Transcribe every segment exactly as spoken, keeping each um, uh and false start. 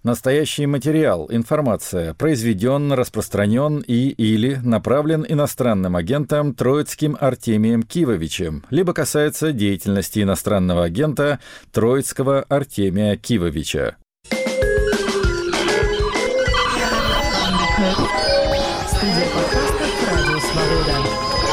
Настоящий материал, информация произведен, распространен и или направлен иностранным агентом Троицким Артемием Кивовичем, либо касается деятельности иностранного агента Троицкого Артемия Кивовича. Студия подкастов «Радио Свобода».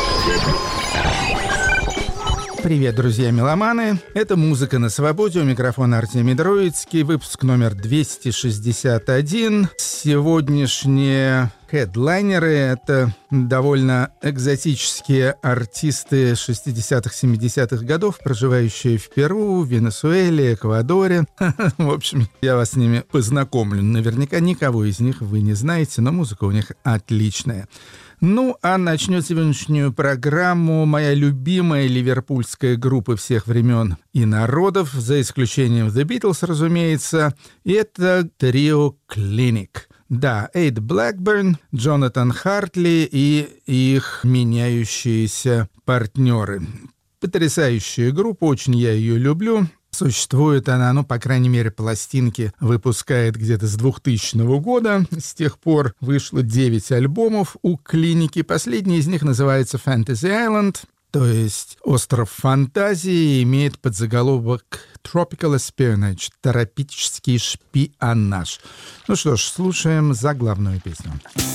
Привет, друзья-меломаны! Это «Музыка на свободе». У микрофона Артемий Троицкий. Выпуск номер двести шестьдесят один. Сегодняшние хедлайнеры — это довольно экзотические артисты шестидесятых-семидесятых годов, проживающие в Перу, Венесуэле, Эквадоре. В общем, я вас с ними познакомлю. Наверняка никого из них вы не знаете, но музыка у них отличная. Ну, а начнет сегодняшнюю программу моя любимая ливерпульская группа всех времен и народов, за исключением The Beatles, разумеется, и это трио Clinic. Да, Эйд Блэкберн, Джонатан Хартли и их меняющиеся партнеры. Потрясающая группа, очень я ее люблю. Существует она, ну, по крайней мере, пластинки выпускает где-то с двухтысячного года. С тех пор вышло девять альбомов у Клиники. Последний из них называется Fantasy Island, то есть «Остров фантазии», имеет подзаголовок Tropical Espionage, тропический шпионаж. Ну что ж, слушаем заглавную песню.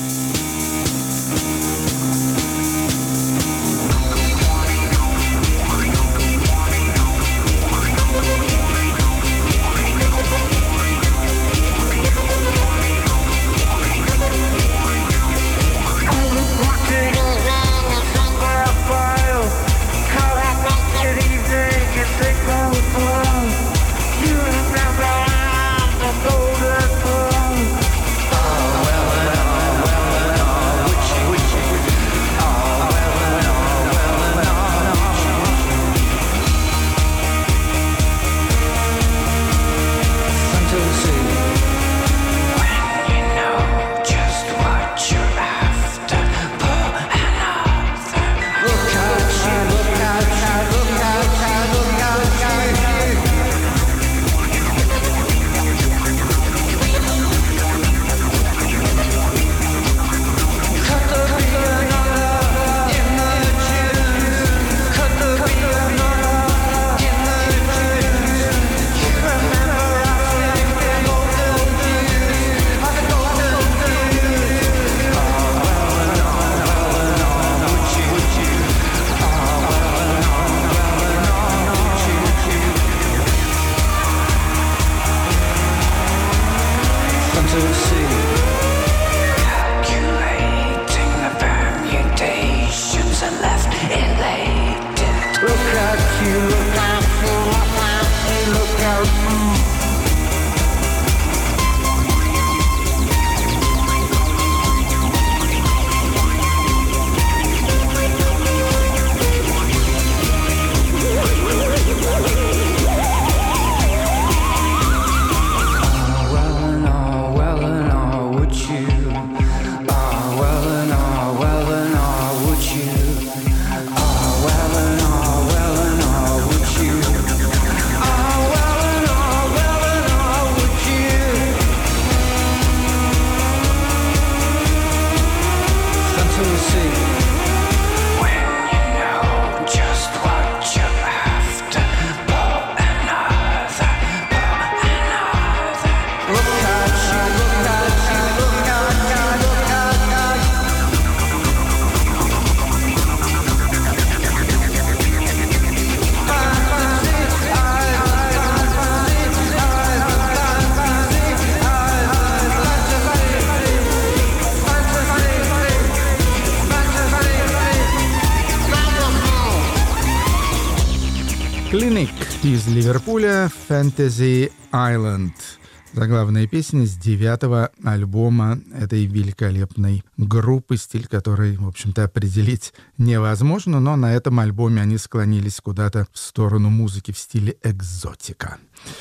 Clinic из Ливерпуля, Fantasy Island. Заглавная песня с девятого альбома этой великолепной группы, стиль которой, в общем-то, определить невозможно, но на этом альбоме они склонились куда-то в сторону музыки в стиле экзотика.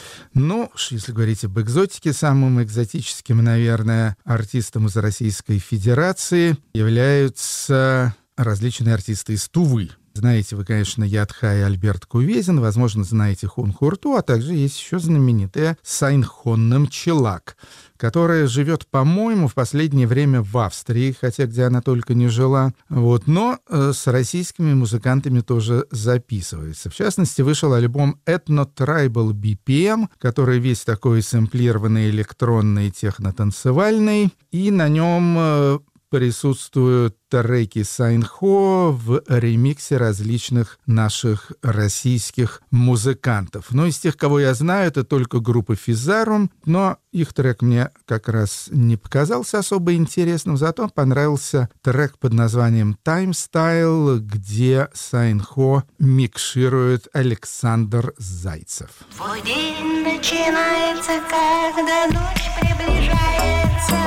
Ну, если говорить об экзотике, самым экзотическим, наверное, артистом из Российской Федерации являются различные артисты из Тувы. Знаете вы, конечно, Ядха и Альберт Кувезин, возможно, знаете Хун Хурту, а также есть еще знаменитая Сайнхон Намчилак, которая живет, по-моему, в последнее время в Австрии, хотя где она только не жила, вот, но э, с российскими музыкантами тоже записывается. В частности, вышел альбом Ethno Tribal би пи эм, который весь такой сэмплированный, электронный, техно-танцевальный, и на нем э, присутствуют треки Сайнхо в ремиксе различных наших российских музыкантов. Но из тех, кого я знаю, это только группа Физарум, но их трек мне как раз не показался особо интересным, зато понравился трек под названием Time Style, где Сайнхо микширует Александр Зайцев. Твой день начинается, когда ночь приближается.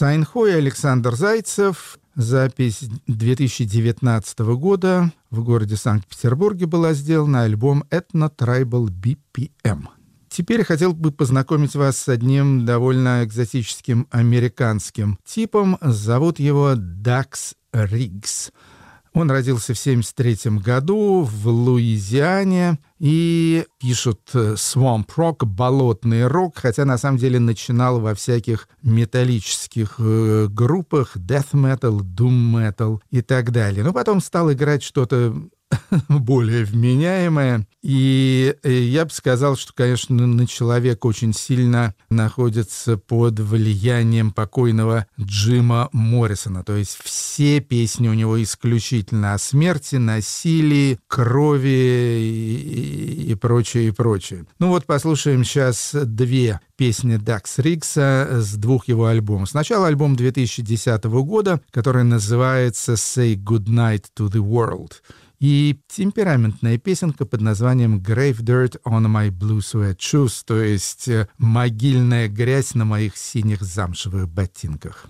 Сайнхо и Александр Зайцев. Запись две тысячи девятнадцатого года в городе Санкт-Петербурге была сделана, альбом Ethno Tribal би пи эм. Теперь я хотел бы познакомить вас с одним довольно экзотическим американским типом. Зовут его Дакс Риггс. Он родился в семьдесят третьем году в Луизиане и пишет свамп-рок, болотный рок, хотя на самом деле начинал во всяких металлических э, группах, death metal, doom metal и так далее. Но потом стал играть что-то более вменяемое. И я бы сказал, что, конечно, человек очень сильно находится под влиянием покойного Джима Моррисона. То есть все песни у него исключительно о смерти, насилии, крови и, и прочее, и прочее. Ну вот послушаем сейчас две песни Дакс Риггса с двух его альбомов. Сначала альбом две тысячи десятого года, который называется «Say Goodnight to the World». И темпераментная песенка под названием «Grave Dirt on My Blue Suede Shoes», то есть «Могильная грязь на моих синих замшевых ботинках».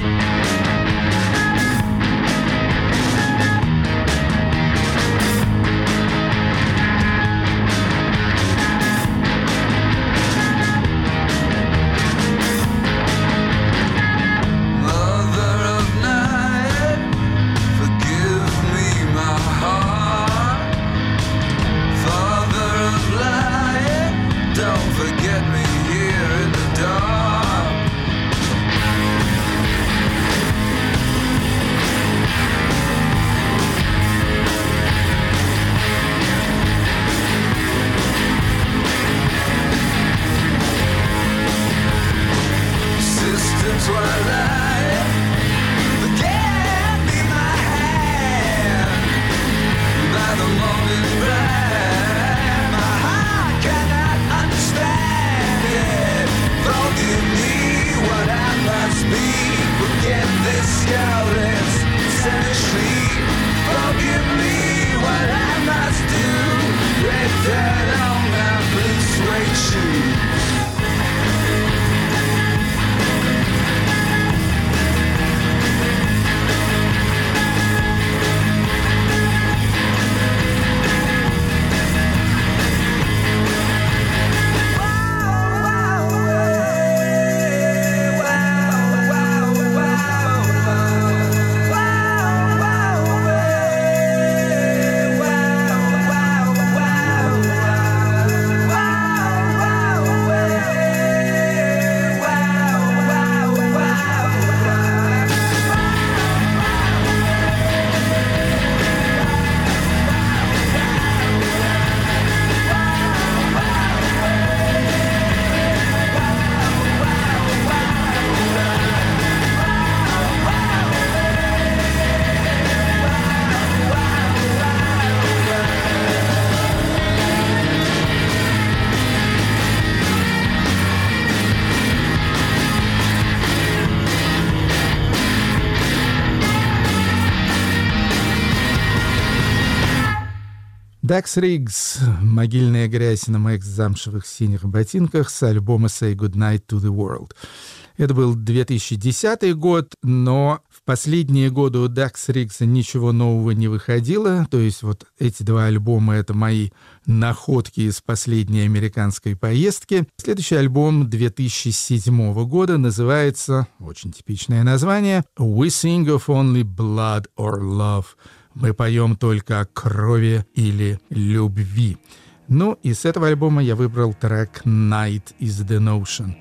Дакс Риггс, «Могильная грязь на моих замшевых синих ботинках» с альбома «Say Goodnight to the World». Это был две тысячи десятый год, но в последние годы у Дакс Риггса ничего нового не выходило. То есть вот эти два альбома — это мои находки из последней американской поездки. Следующий альбом две тысячи седьмого года называется, очень типичное название, «We Sing of Only Blood or Love». Мы поем только о крови или любви. Ну и с этого альбома я выбрал трек «Night is the Notion».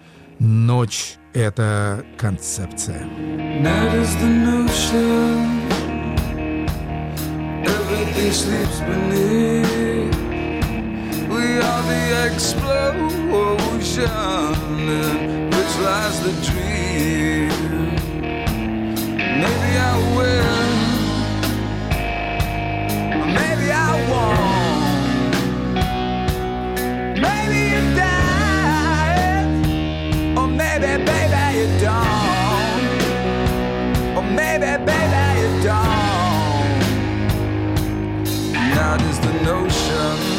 Ночь — это концепция. Night is the notion. Everything sleeps beneath. We are the explosion in which lies the dream. Maybe I will, maybe I won't. Maybe you die, or maybe, baby, you don't. Or maybe, baby, you don't. That is the notion.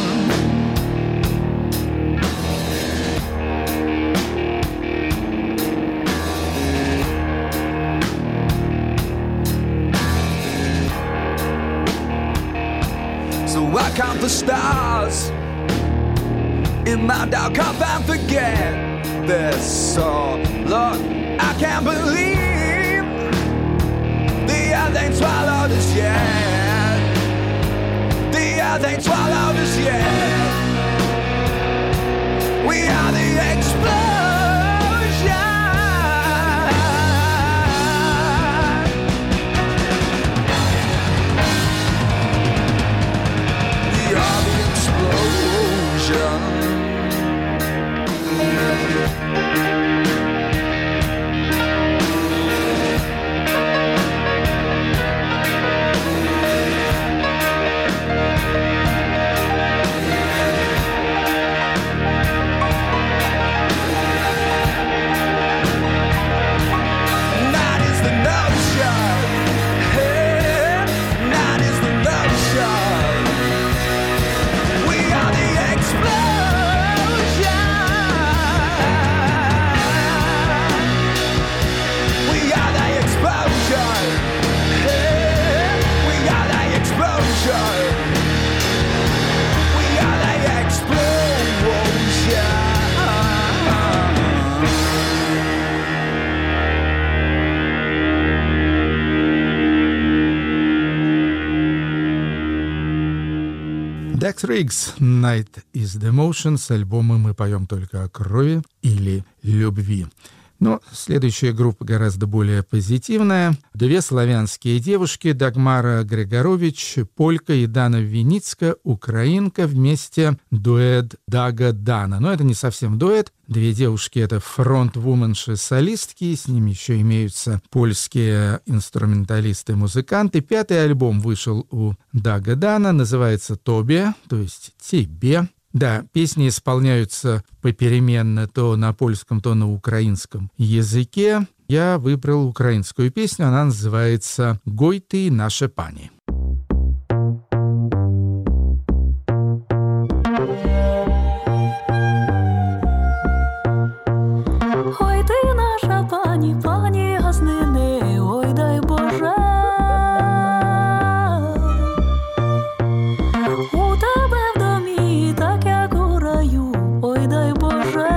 count the stars in my dark cup and forget this. So look, I can't believe the earth ain't swallowed us yet. The earth ain't swallowed us yet. We are the explosion. We are the explosion. Dex Riggs, Night is the Motion, с альбома «Мы поем только о крови» или «Любви». Но следующая группа гораздо более позитивная. Две славянские девушки, Дагмара Григорович, полька, и Дана Виницка, украинка, вместе дуэт Дага Дана. Но это не совсем дуэт. Две девушки — это фронт-вуменши-солистки, с ними еще имеются польские инструменталисты-музыканты. Пятый альбом вышел у Дага Дана, называется «Тобе», то есть «Тебе». Да, песни исполняются попеременно то на польском, то на украинском языке. Я выбрал украинскую песню, она называется «Гой ты, наша пани». Ой, ти наша пані, пані газнини, ой, дай Боже. У тебе в домі, так як у раю, ой, дай Боже.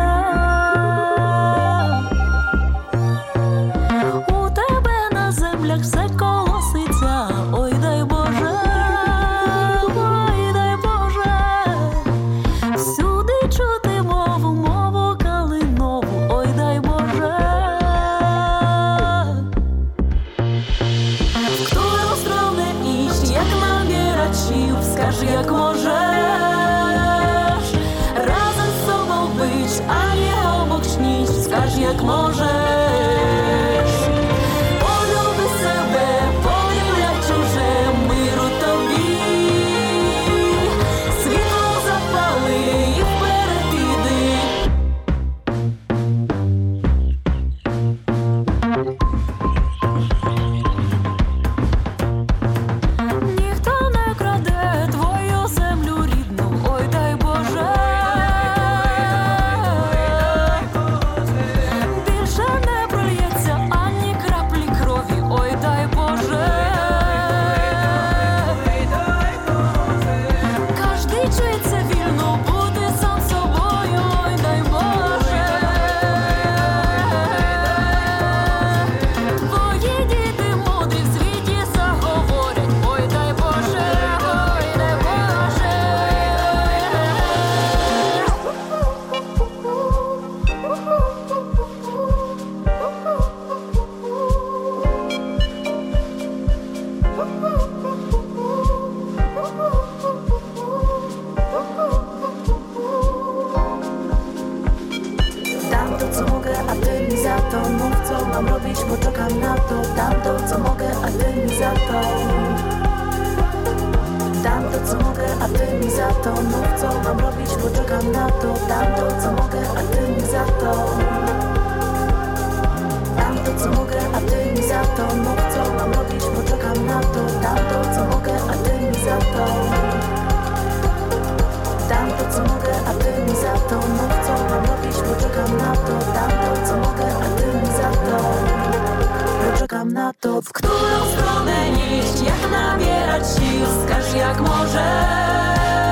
У тебе на землях все колоситься, ой, дай Боже. Ой, дай Боже. Всюди чути мову, мову калинову, ой, дай Боже. Хто розтравне іщ, як набірачів, скажи, як можеш. Разом з собою бич, а не обочніч, скажи, як можеш. Полюби себе, полюбляй чуже, миру тобі. Світло запали і вперед іди. Ніхто не краде твою землю рідну, ой, дай Боже. Більше не прольється ані краплі крові, ой, дай Боже. Кожний вчиться вільно бути сам собою, ой, дай Боже. Твої діти мудрі в світі заговорять, ой, дай Боже, ой, дай Боже. Dam to, co mogę, a ty mi za to mów, co mam robić, bo czekam na to. Dam to, co mogę, a ty mi za to. Dam to, co mogę, a ty mi za to mów, co mam robić, bo czekam na to. Dam to, co mogę, a ty mi za to. Dam to, co mogę, a ty mi za to mów, co mam robić, bo czekam na to. Dam to, co mogę, a ty mi za to. Dam to, co mogę, a ty mi za to mów, co mam robić, bo czekam na to. Dam to, co mogę, a ty mi za to. Bo czekam na to. W którą stronę iść, jak nabierać sił, skaż jak możesz.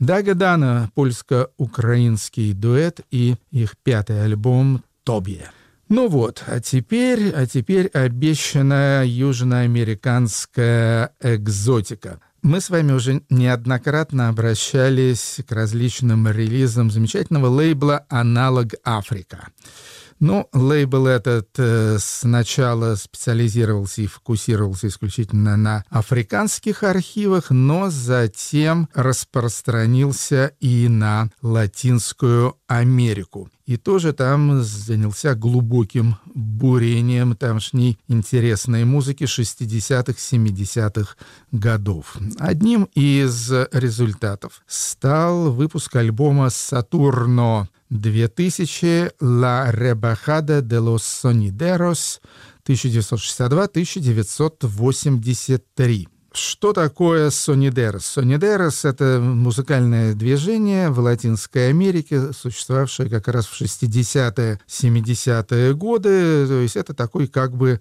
Дага Дана, польско-украинский дуэт и их пятый альбом «Тобе». Ну вот, а теперь, а теперь обещанная южноамериканская экзотика. Мы с вами уже неоднократно обращались к различным релизам замечательного лейбла «Аналог Африка». Ну, лейбл этот э, сначала специализировался и фокусировался исключительно на африканских архивах, но затем распространился и на Латинскую Америку. И тоже там занялся глубоким бурением тамошней интересной музыки шестидесятых, семидесятых годов. Одним из результатов стал выпуск альбома «Сатурно две тысячи. La Rebajada de los Sonideros» тысяча девятьсот шестьдесят два — тысяча девятьсот восемьдесят три. Что такое сонидерос? Сонидерос — это музыкальное движение в Латинской Америке, существовавшее как раз в шестидесятые, семидесятые годы. То есть это такой как бы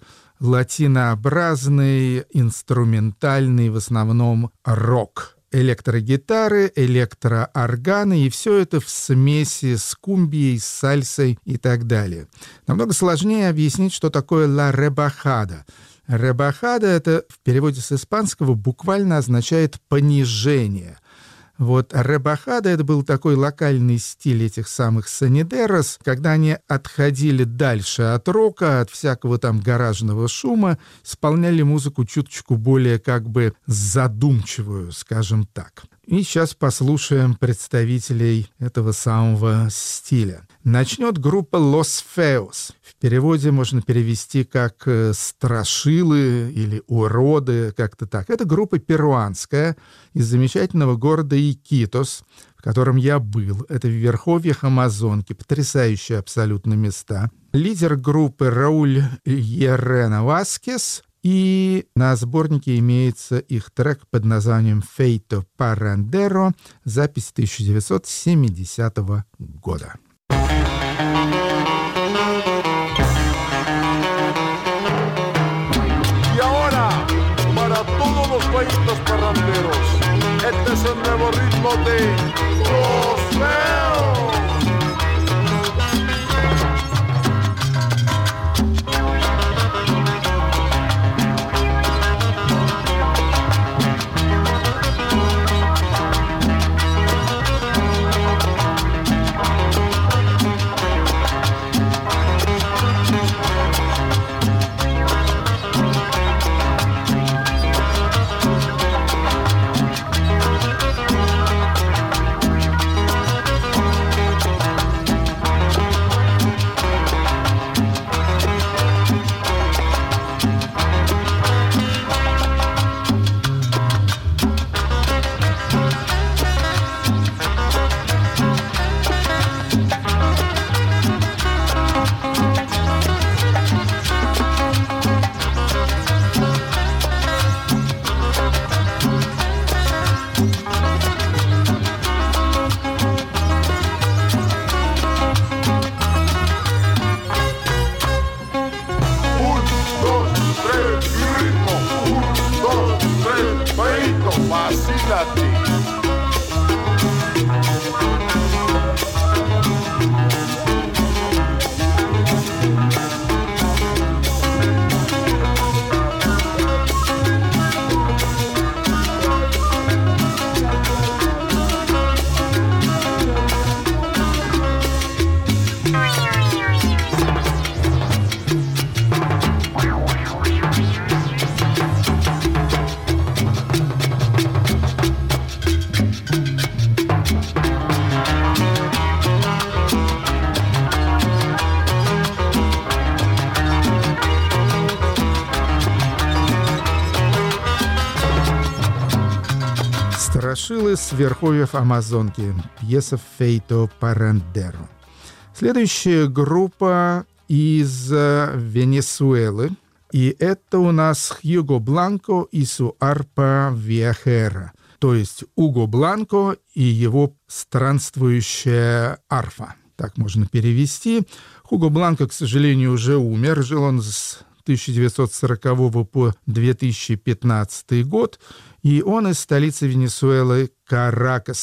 латинообразный, инструментальный в основном рок. Электрогитары, электроорганы, и все это в смеси с кумбией, с сальсой и так далее. Намного сложнее объяснить, что такое «ла ребахада». Ребахада — это в переводе с испанского буквально означает «понижение». Вот ребахада — это был такой локальный стиль этих самых сонидерос, когда они отходили дальше от рока, от всякого там гаражного шума, исполняли музыку чуточку более как бы задумчивую, скажем так. И сейчас послушаем представителей этого самого стиля. Начнет группа «Los Feos». В переводе можно перевести как «страшилы» или «уроды», как-то так. Это группа перуанская из замечательного города Икитос, в котором я был. Это в верховьях Амазонки. Потрясающие абсолютно места. Лидер группы Рауль Ерена Васкес. И на сборнике имеется их трек под названием «Feito Parrandero», запись тысяча девятьсот семидесятого года. Y ahora, para todos los feitos parranderos, este es el nuevo ritmo de Los Feos. Страшилы с верховьев Амазонки. Пьеса «Feito Parrandero». Следующая группа из Венесуэлы. И это у нас Хьюго Бланко и су арпа виахера. То есть Уго Бланко и его странствующая арфа. Так можно перевести. Хуго Бланко, к сожалению, уже умер. Жил он с тысяча девятьсот сорокового по две тысячи пятнадцатый год. И он из столицы Венесуэлы Каракаса.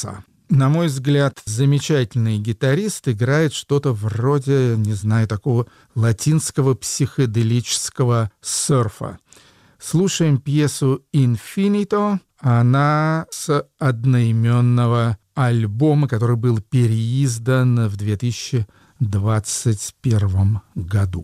на мой взгляд, замечательный гитарист, играет что-то вроде, не знаю, такого латинского психоделического серфа. Слушаем пьесу «Infinito». Она с одноименного альбома, который был переиздан в две тысячи двадцать первом году.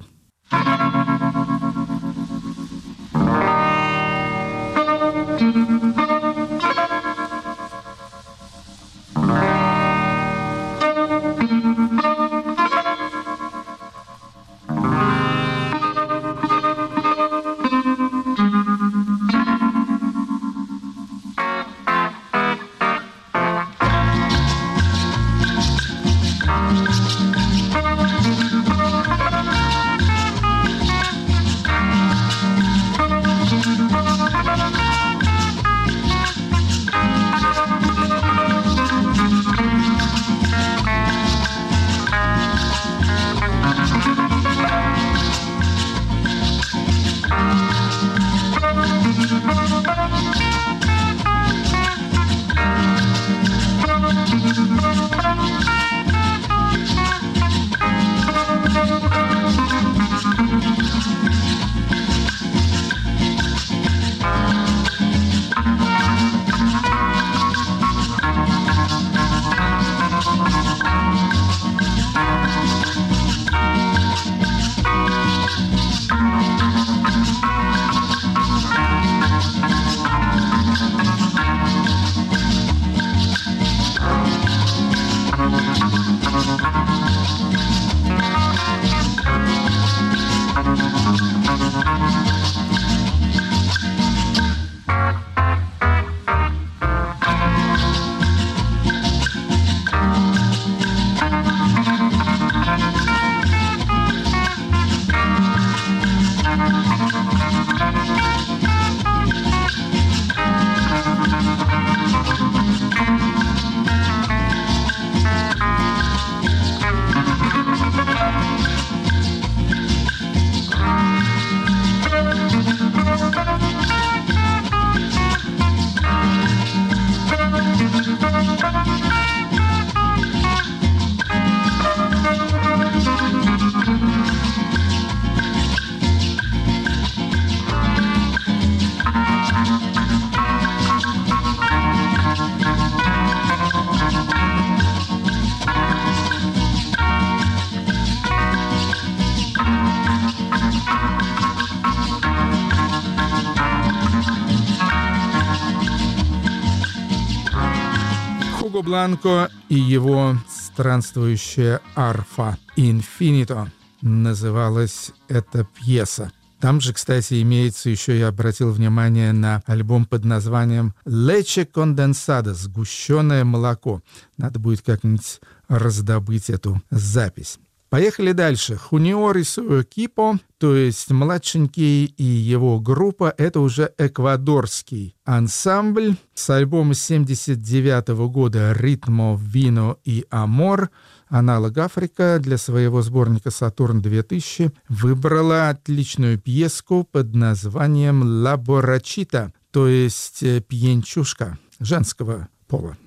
Бланко и его странствующая арфа «Infinito» называлась эта пьеса. Там же, кстати, имеется еще, я обратил внимание на альбом под названием «Leche condensada» — «Сгущенное молоко». Надо будет как-нибудь раздобыть эту запись. Поехали дальше. Хуниор и su equipo, то есть младшенький и его группа, это уже эквадорский ансамбль. С альбома семьдесят девятого года «Ритмо, вино и амор» аналог Африка для своего сборника «Сатурн две тысячи» выбрала отличную пьеску под названием «Ла борачита», то есть пьянчушка женского пола.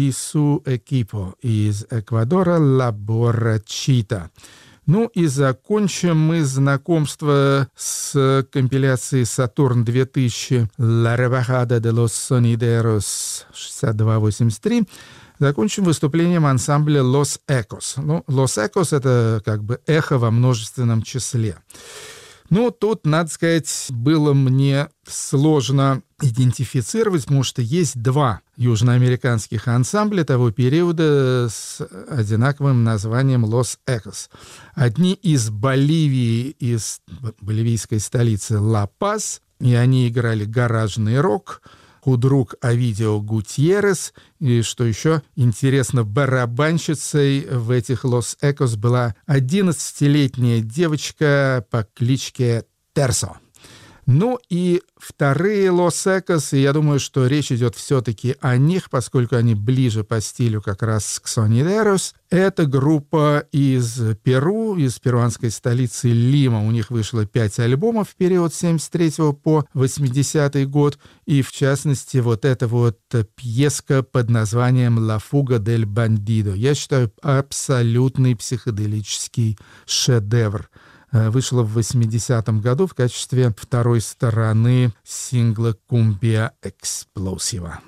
и su equipo из Эквадора «La Borrachita». Ну и закончим мы знакомство с компиляцией «Сатурн-две тысячи» «La Rebajada de los Sonideros» шестьдесят два восемьдесят три. Закончим выступлением ансамбля «Los Ecos». Ну, «Los Ecos» — это как бы эхо во множественном числе. Ну, тут, надо сказать, было мне сложно идентифицировать, потому что есть два южноамериканских ансамбля того периода с одинаковым названием «Los Ecos». Одни из Боливии, из боливийской столицы Ла-Пас, и они играли гаражный рок, худрук Овидио Гутьеррес, и, что еще интересно, барабанщицей в этих «Los Ecos» была одиннадцатилетняя девочка по кличке Терсо. Ну и вторые «Los Ecos», и я думаю, что речь идет все-таки о них, поскольку они ближе по стилю как раз к Sonidеros. Это группа из Перу, из перуанской столицы Лима. У них вышло пять альбомов в период с семьдесят третьего по восьмидесятый год. И, в частности, вот эта вот пьеска под названием «La Fuga del Bandido». Я считаю, абсолютный психоделический шедевр. Вышла в восьмидесятом году в качестве второй стороны сингла «Cumbia Explosiva».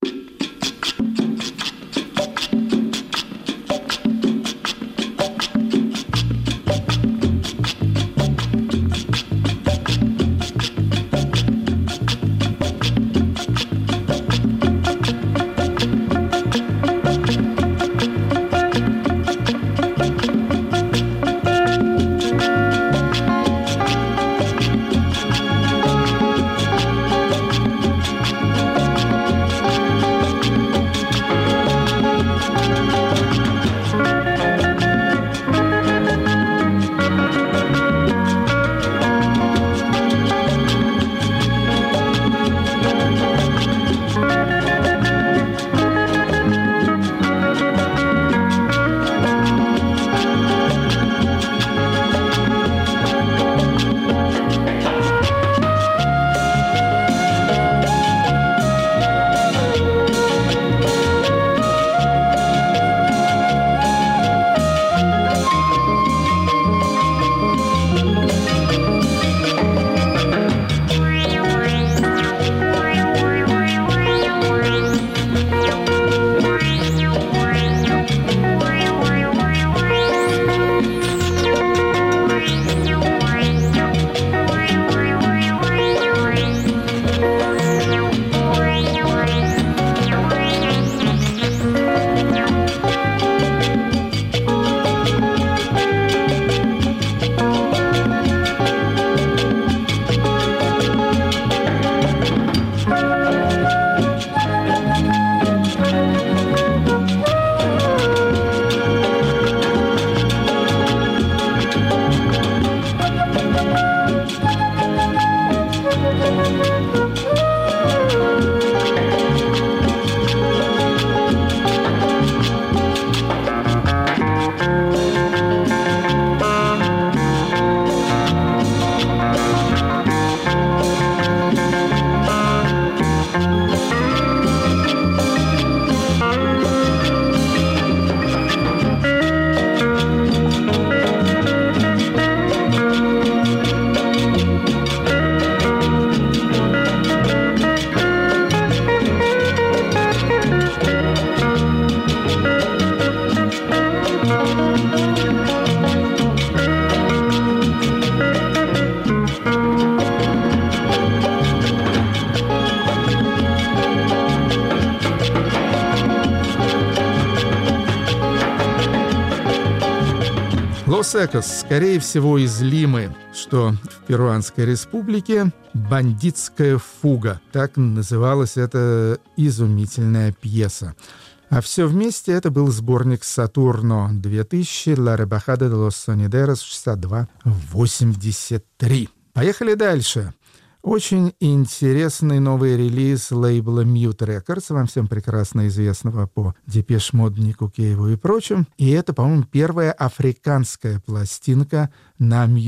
«Los Ecos», скорее всего, из Лимы, что в Перуанской республике, «Бандитская фуга». Так называлась эта изумительная пьеса. А все вместе это был сборник «Сатурно-две тысячи», «La Rebajada de los Sonideros» шестьдесят два восемьдесят три. Поехали дальше. Очень интересный новый релиз лейбла Mute Records, вам всем прекрасно известного по Депеш Мод, Нику Кейву и прочим. И это, по-моему, первая африканская пластинка на Mute.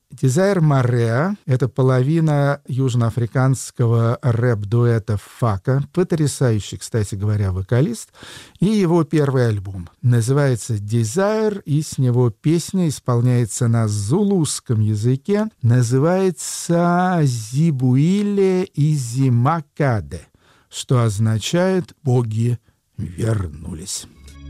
Desire Marea — это половина южноафриканского рэп-дуэта Фака, потрясающий, кстати говоря, вокалист, и его первый альбом. Называется Desire, и с него песня исполняется на зулусском языке, называется Зибуиле Изимакаде, что означает «боги вернулись».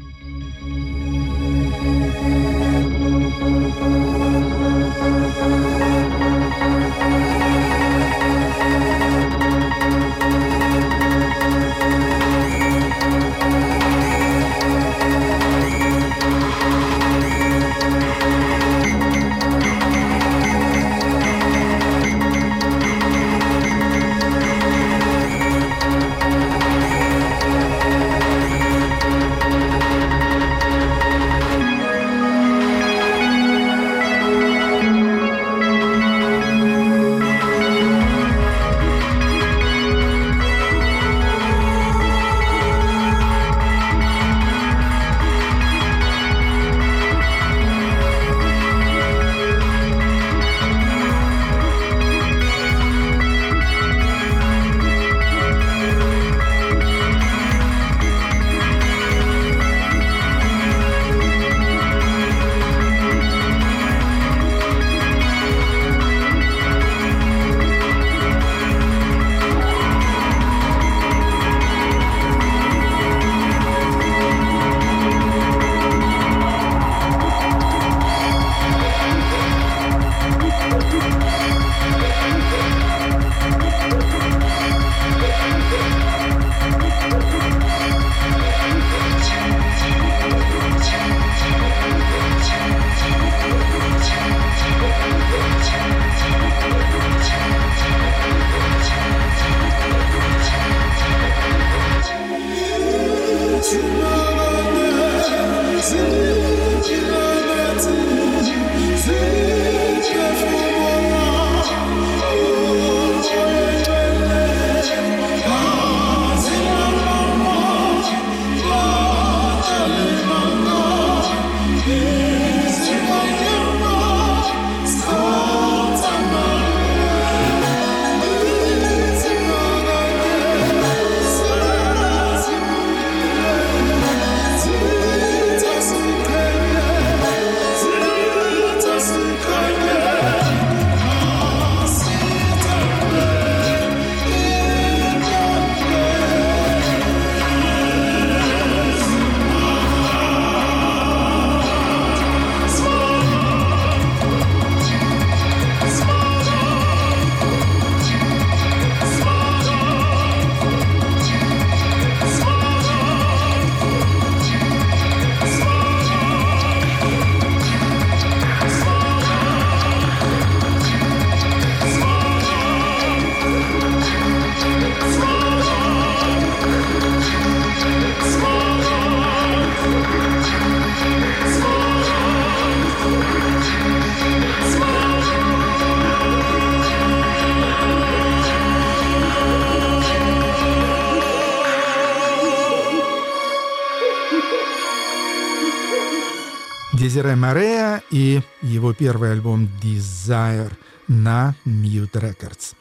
Desire Marea и его первый альбом Desire на Mute Records.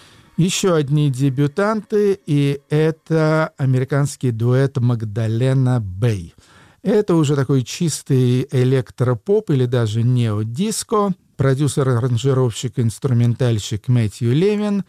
Еще одни дебютанты, и это американский дуэт Магдалена Бэй. Это уже такой чистый электропоп или даже неодиско. Продюсер-аранжировщик, инструментальщик Мэтью Левин,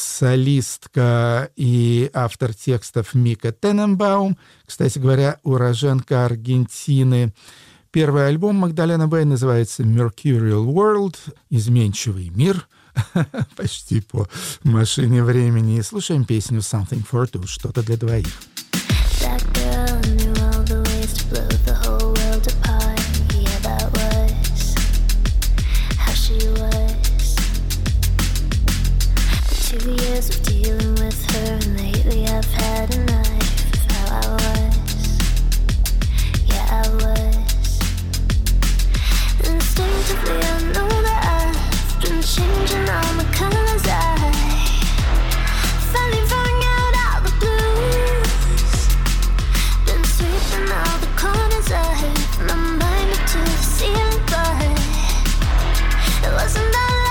солистка и автор текстов Мика Тененбаум, кстати говоря, уроженка Аргентины. Первый альбом Магдалена Бэй называется «Mercurial World», «Изменчивый мир», почти по машине времени. Слушаем песню «Something for Two», что-то для двоих. That girl knew all the ways to blow the whole world apart. Yeah, that was how she was. The two years of dealing with her, and lately I've had enough of how I was. Yeah, I was. Instinctively I know that I've been changing all my colors. I finally found out all the blues. Been sweeping all the corners of my mind up to the ceiling, but it wasn't that long.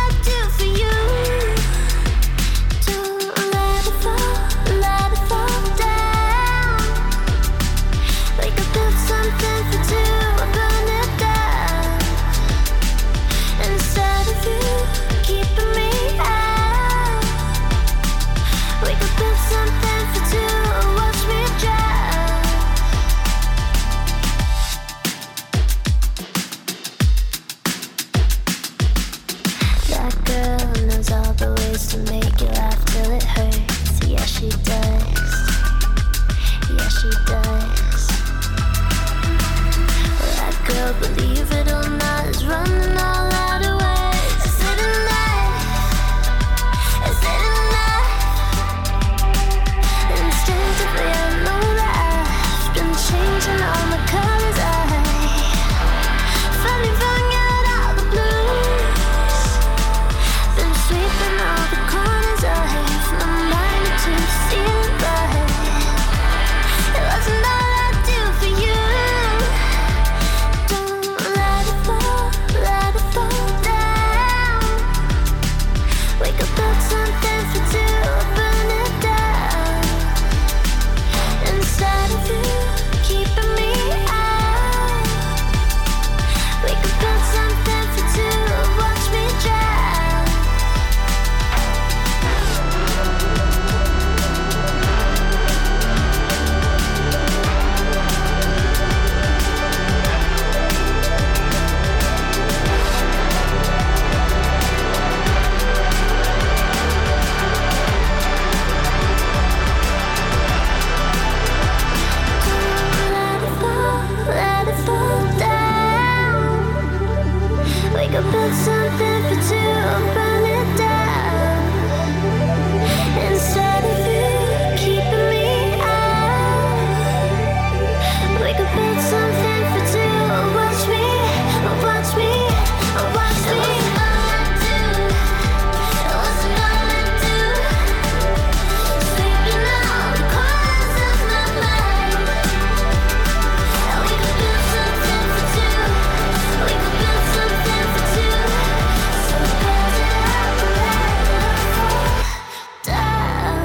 build something for two, burn it down. Instead of you keeping me out, we could build something for two. Watch me, watch me, watch me. What's it gonna do? Sleeping out the corners of my mind. We could build something for two. We could build something for two. So build it up down.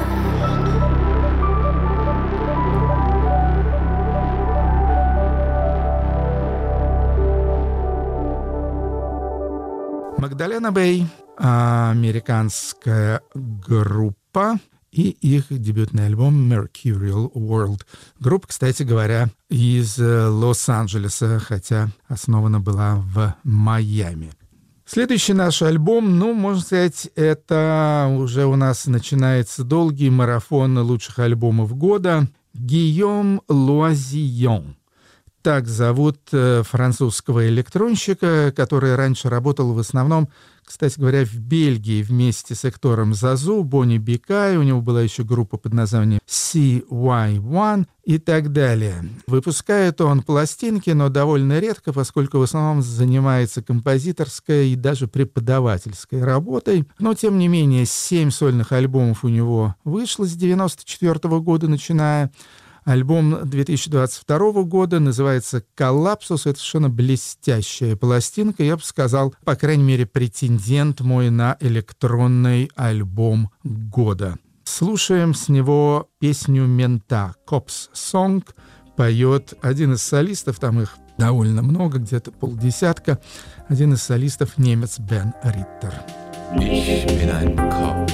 Магдалена Бэй, американская группа, и их дебютный альбом Mercurial World. Группа, кстати говоря, из э, Лос-Анджелеса, хотя основана была в Майами. Следующий наш альбом, ну, можно сказать, это уже у нас начинается долгий марафон лучших альбомов года. Гийом Луазион. Так зовут э, французского электронщика, который раньше работал в основном, кстати говоря, в Бельгии вместе с Эктором Зазу, Бонни Бикай. У него была еще группа под названием си уай один и так далее. Выпускает он пластинки, но довольно редко, поскольку в основном занимается композиторской и даже преподавательской работой. Но, тем не менее, семь сольных альбомов у него вышло с девяносто четвёртого года начиная. Альбом две тысячи двадцать второго года называется «Коллапсус». Это совершенно блестящая пластинка. Я бы сказал, по крайней мере, претендент мой на электронный альбом года. Слушаем с него песню «Мента» «Cops Song». Поет один из солистов, там их довольно много, где-то полдесятка. Один из солистов — немец Бен Риттер. Ich bin ein Kopf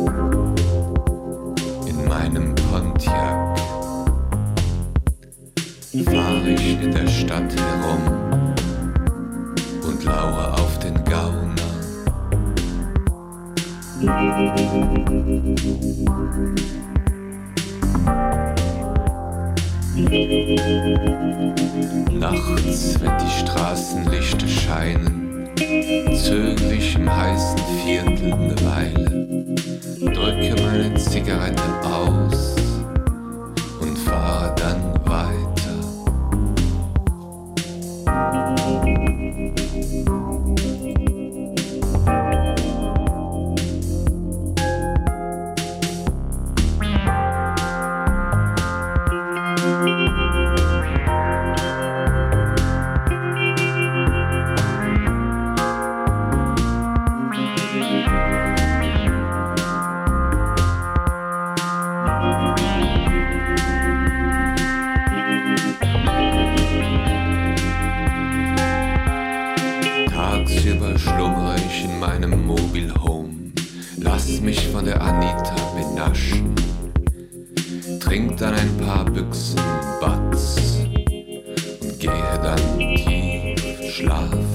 in meinem Pontiac. Fahr ich in der Stadt herum und lauere auf den Gauner. Nachts, wenn die Straßenlichter scheinen, zögere ich im heißen Viertel eine Weile, drücke meine Zigarette aus und fahre dann weiter. Tagsüber schlummere ich in meinem Mobile Home, lass mich von der Anita benaschen, trink dann ein paar Büchsen Batz und gehe dann tief schlafen.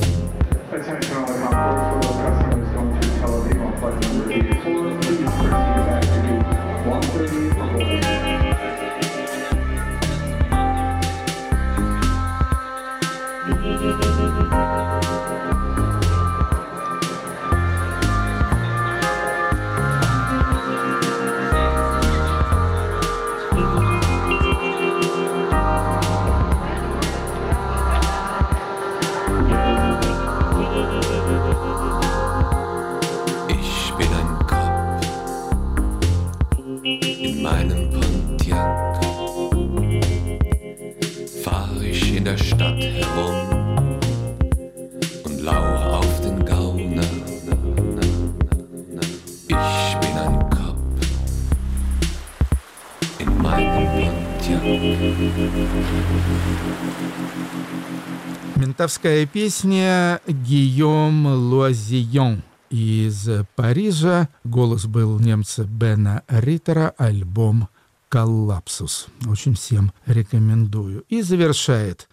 Ментовская песня Гийом Луазион из Парижа. Голос был немца Бена Риттера, альбом «Коллапсус». Очень всем рекомендую. И завершает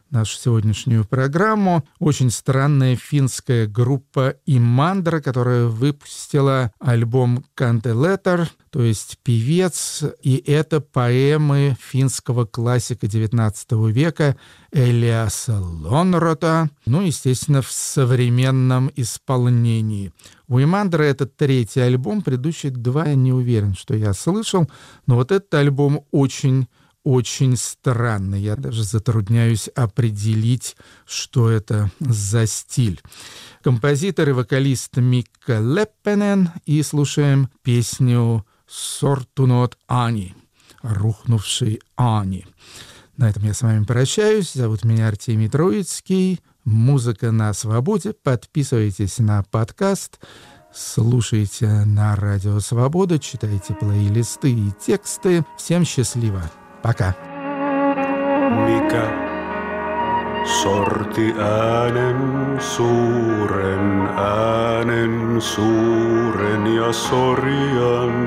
нашу сегодняшнюю программу. Очень странная финская группа Имандра, которая выпустила альбом «Cantelletter», то есть «Певец», и это поэмы финского классика девятнадцатого века Элиаса Лонрота, ну, естественно, в современном исполнении. У Имандра это третий альбом, предыдущие два я не уверен, что я слышал, но вот этот альбом очень очень странный. Я даже затрудняюсь определить, что это за стиль. Композитор и вокалист Микка Леппенен, и слушаем песню «Сортунот Ани», «Рухнувший Ани». На этом я с вами прощаюсь. Зовут меня Артемий Троицкий. Музыка на свободе. Подписывайтесь на подкаст. Слушайте на Радио Свобода. Читайте плейлисты и тексты. Всем счастливо. Пока. Mikä sorti äänen suuren, äänen suuren ja sorjan,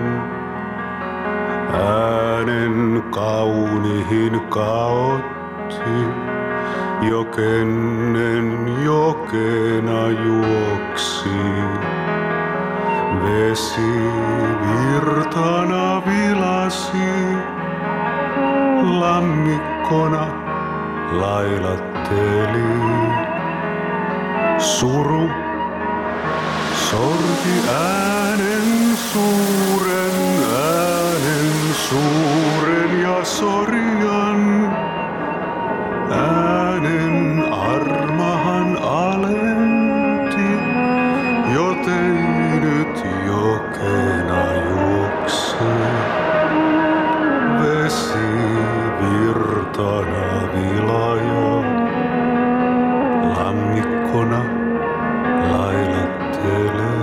äänen kaunihin kaotti, jokennen jokena juoksi. Vesi virtana vilasi, lammikkona lailatteli. Suru sorti äänen suuren, äänen suuren ja sorjan. Äänen armahan alenti, joten nyt jokena juoksee. Vesi virtana vilaja, lammikkona lailattelee.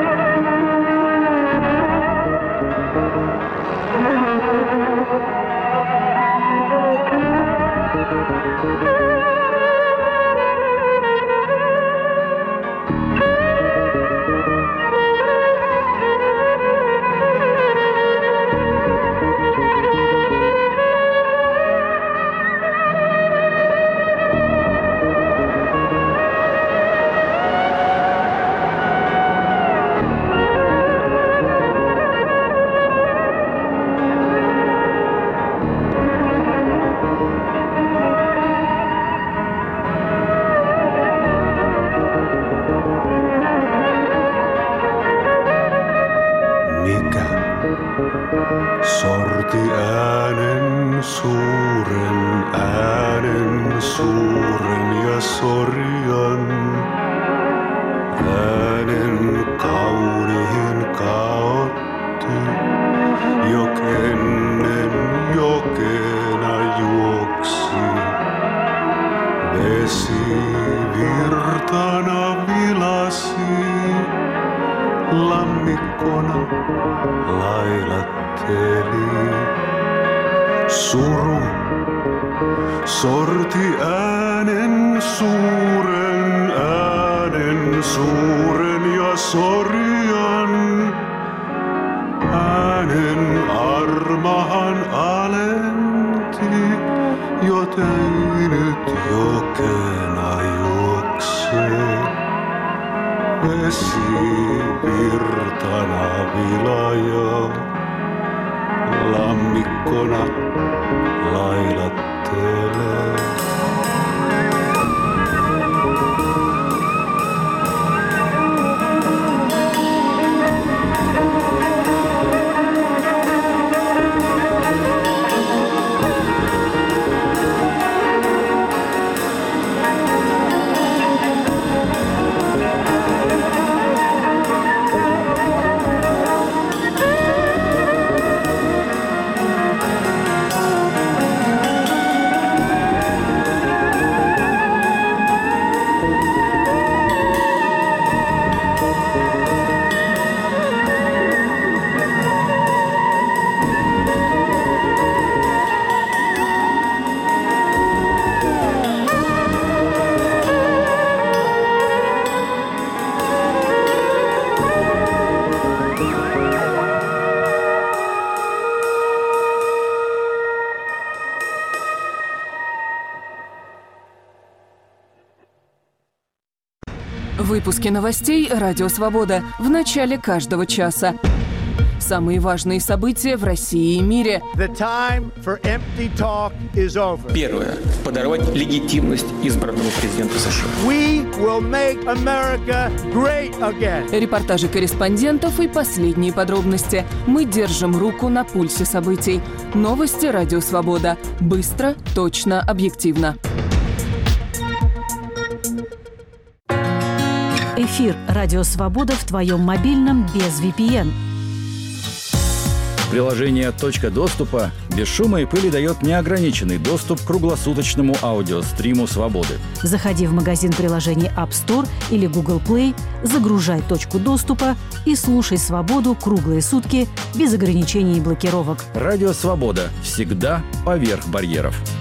Sorti äänen suuren, äänen suuren ja sorjan. Äänen kaunihin kaotti, jokennen jokena juoksi. Vesi virtana vilasi, lammikkona lailatteli. Suru sorti äänen suuren, äänen suuren ja sorjan. Äänen armahan alenti, joten nyt jokena juoksee. Vesi virtana vilaja, lammikkona lailattelee. Выпуски новостей «Радио Свобода» в начале каждого часа. Самые важные события в России и мире. Первое. Подорвать легитимность избранного президента США. Репортажи корреспондентов и последние подробности. Мы держим руку на пульсе событий. Новости «Радио Свобода». Быстро, точно, объективно. Эфир «Радио Свобода» в твоем мобильном без ви пи эн. Приложение «Точка доступа» без шума и пыли дает неограниченный доступ к круглосуточному аудиостриму «Свободы». Заходи в магазин приложений App Store или Google Play, загружай «Точку доступа» и слушай «Свободу» круглые сутки без ограничений и блокировок. Радио «Свобода» всегда поверх барьеров.